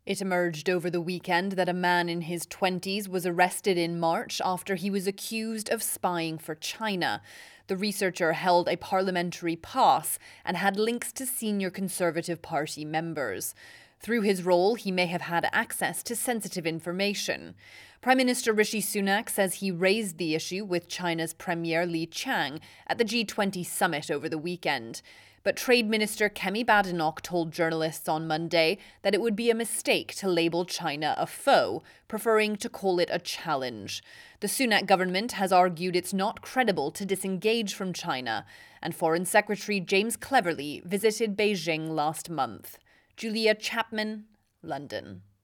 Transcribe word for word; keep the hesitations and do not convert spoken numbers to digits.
It emerged over the weekend that a man in his twenties was arrested in March after he was accused of spying for China. The researcher held a parliamentary pass and had links to senior Conservative Party members. Through his role, he may have had access to sensitive information. Prime Minister Rishi Sunak says he raised the issue with China's Premier Li Qiang at the G twenty summit over the weekend. But Trade Minister Kemi Badenoch told journalists on Monday that it would be a mistake to label China a foe, preferring to call it a challenge. The Sunak government has argued it's not credible to disengage from China, and Foreign Secretary James Cleverly visited Beijing last month. Julia Chapman, London.